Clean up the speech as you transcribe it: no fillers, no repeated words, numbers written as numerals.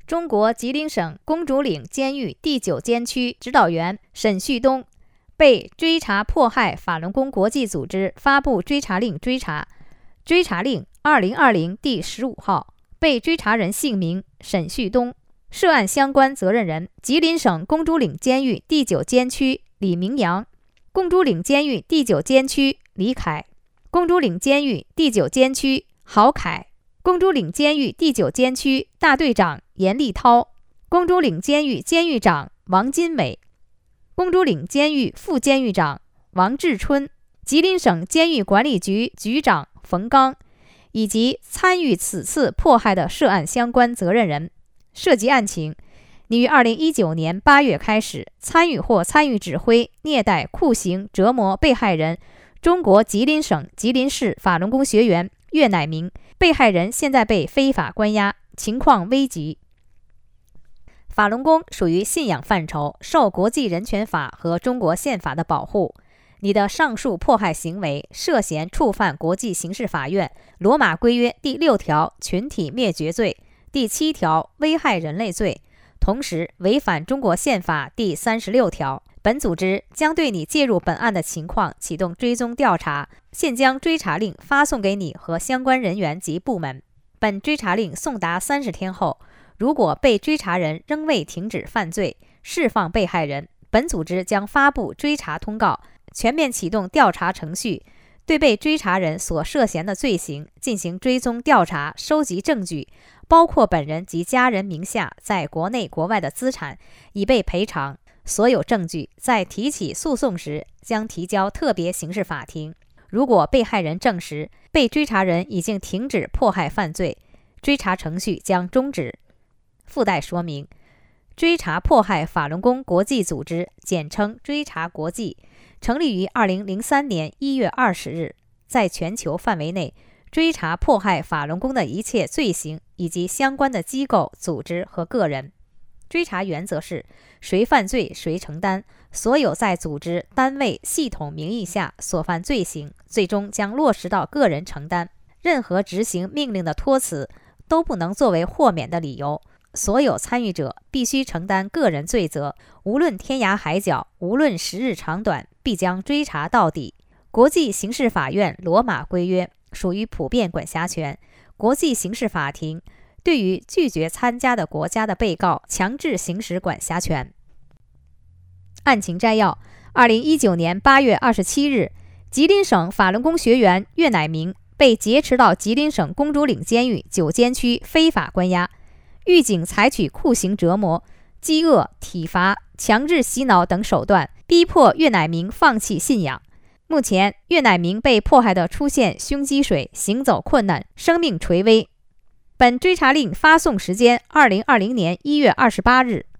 中国吉林省公主岭监狱第9监区指导员沈旭东被追查迫害法轮功国际组织发布追查令追查，追查令2020第15号，被追查人姓名沈旭东，涉案相关责任人吉林省公主岭监狱第9监区李明阳，公主岭监狱第9监区李凯，公主岭监狱第9监区郝凯，公主岭监狱第9监区大队长严立涛，公主岭监狱监狱长王金美，公主岭监狱副监狱长王志春，吉林省监狱管理局局长冯刚，以及参与此次迫害的涉案相关责任人。涉及案情，你于2019年8月开始参与或参与指挥虐待、酷刑、折磨被害人中国吉林省吉林市法轮功学员岳乃明，被害人现在被非法关押，情况危急。法轮功属于信仰范畴，受国际人权法和中国宪法的保护。你的上述迫害行为涉嫌触犯国际刑事法院罗马规约第6条群体灭绝罪、第7条危害人类罪，同时违反中国宪法第36条。本组织将对你介入本案的情况启动追踪调查，现将追查令发送给你和相关人员及部门。本追查令送达30天后，如果被追查人仍未停止犯罪，释放被害人，本组织将发布追查通告，全面启动调查程序，对被追查人所涉嫌的罪行进行追踪调查，收集证据，包括本人及家人名下在国内国外的资产，以备赔偿。所有证据在提起诉讼时将提交特别刑事法庭。如果被害人证实被追查人已经停止迫害犯罪，追查程序将终止。附带说明：追查迫害法轮功国际组织，简称追查国际，成立于2003年1月20日，在全球范围内追查迫害法轮功的一切罪行以及相关的机构、组织和个人。追查原则是谁犯罪谁承担，所有在组织、单位、系统名义下所犯罪行，最终将落实到个人承担。任何执行命令的托辞都不能作为豁免的理由。所有参与者必须承担个人罪责，无论天涯海角，无论时日长短，必将追查到底。国际刑事法院罗马规约属于普遍管辖权，国际刑事法庭对于拒绝参加的国家的被告强制行使管辖权。案情摘要：2019年8月27日，吉林省法轮功学员岳乃明被劫持到吉林省公主岭监狱9监区非法关押，狱警采取酷刑折磨、饥饿、体罚、强制洗脑等手段，逼迫岳乃明放弃信仰。目前，岳乃明被迫害得出现胸积水、行走困难、生命垂危。本追查令发送时间：2020年1月28日。